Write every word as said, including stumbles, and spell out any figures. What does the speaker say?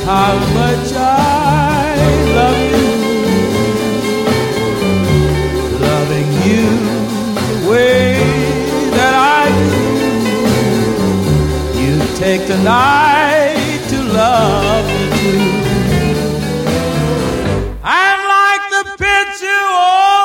how much I love you, loving you the way that I do. You take the night to love me too. I'm like the picture. Oh,